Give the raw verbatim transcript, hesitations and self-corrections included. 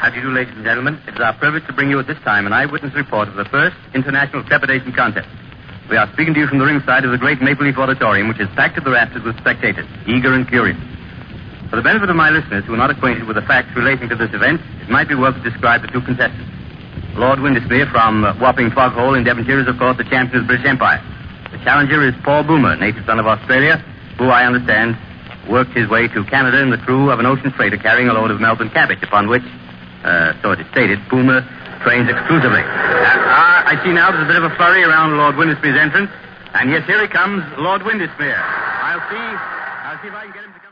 How do you do, ladies and gentlemen? It is our privilege to bring you at this time an eyewitness report of the first International Trepidation Contest. We are speaking to you from the ringside of the great Maple Leaf Auditorium, which is packed to the rafters with spectators, eager and curious. For the benefit of my listeners who are not acquainted with the facts relating to this event, it might be well to describe the two contestants. Lord Windesmere from uh, Wapping Foghole in Devonshire is, of course, the champion of the British Empire. The challenger is Paul Boomer, native son of Australia, who, I understand, worked his way to Canada in the crew of an ocean freighter carrying a load of Melbourne cabbage, upon which, uh, so it is stated, Boomer trains exclusively. Uh, I see now there's a bit of a flurry around Lord Windesmere's entrance, and yes, here he comes, Lord Windesmere. I'll see, I'll see if I can get him to come.